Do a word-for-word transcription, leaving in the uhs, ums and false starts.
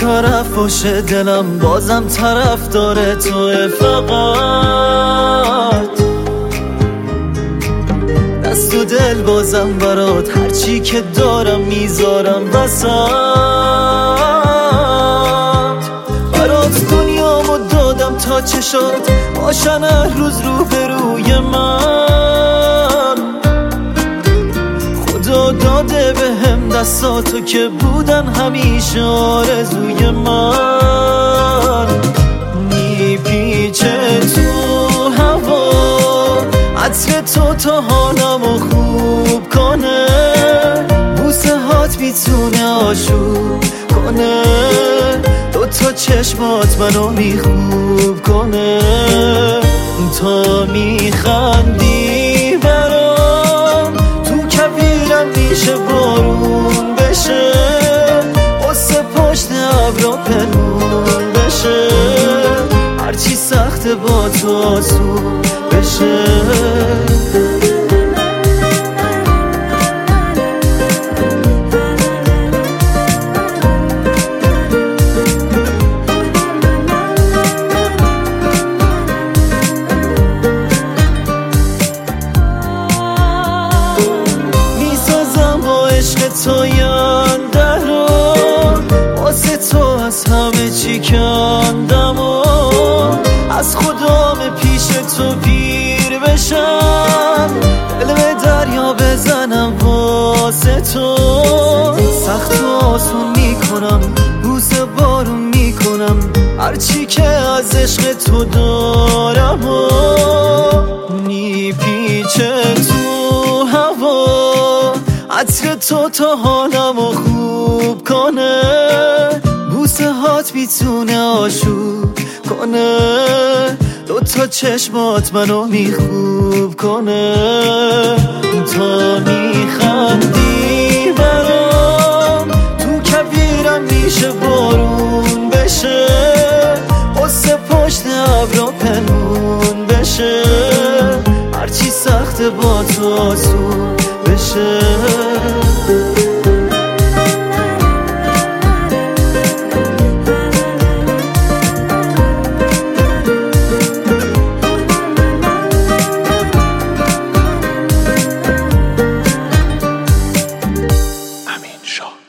طرف باشه دلم بازم طرف داره توه فقط دست و دل بازم برات هرچی که دارم میذارم وسط برات دنیامو دادم تا چشات باشن هر روز رو به روی من خدا داده به هم دستاتو که بودن همیشه آرزوی من میپیچه تو هوا عطر تو تا حالمو خوب کنه بوسه هات میتونه آشوب کنه دوتا چشمات منو میخوب کنه تا میخندی برام تو کویرم میشه بارون بشه قصه پشت ابرا پنهون بشه هرچی سخته با تو آسون بشه تو ینده رو واسه تو از همه چی کندم و از خودم پیش تو پیر بشم دل به دریا بزنم واسه تو سخت و آسون میکنم بوسه بارون میکنم هرچی که از عشق تو دارم و میپیچه تو هوا عطر تو تا حالمو خوب کنه بوسه هات میتونه آشوب کنه دوتا چشمات منو میخوب کنه تا میخندی برام تو کویرم میشه بارون بشه قصه پشت ابرا پنهون بشه هرچی سخته با تو آسون بشه امین شاه.